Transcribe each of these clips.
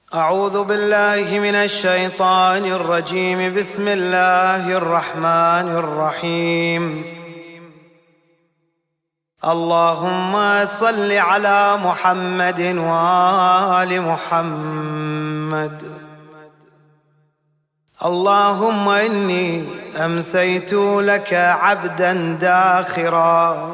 أعوذ بالله من الشيطان الرجيم. بسم الله الرحمن الرحيم. اللهم صل على محمد وآل محمد. اللهم إني أمسيت لك عبدا داخرا،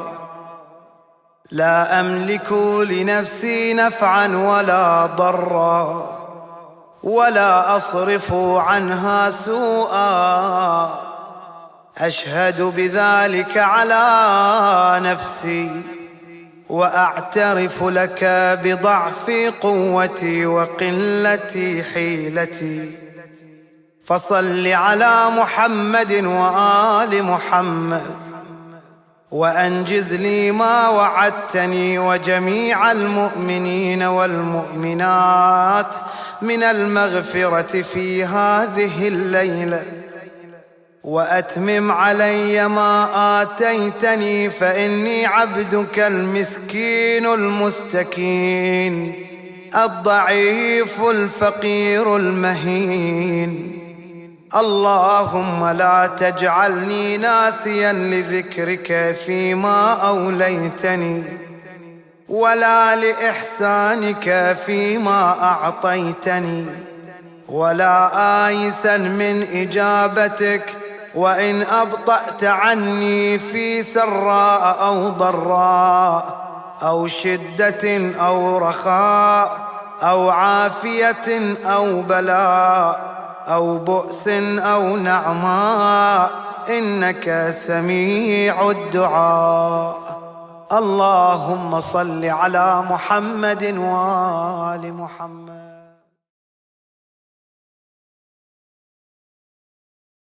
لا أملك لنفسي نفعا ولا ضرا، ولا أصرف عنها سوءا. أشهد بذلك على نفسي، وأعترف لك بضعف قوتي وقلة حيلتي. فصل على محمد وآل محمد، وأنجز لي ما وعدتني وجميع المؤمنين والمؤمنات من المغفرة في هذه الليلة، وأتمم علي ما آتيتني، فإني عبدك المسكين المستكين الضعيف الفقير المهين. اللهم لا تجعلني ناسيا لذكرك فيما أوليتني، ولا لإحسانك فيما أعطيتني، ولا آيسا من إجابتك وإن أبطأت عني في سراء أو ضراء، أو شدة أو رخاء، أو عافية أو بلاء، أو بؤس أو نعماء، إنك سميع الدعاء. اللهم صل على محمد وآل محمد.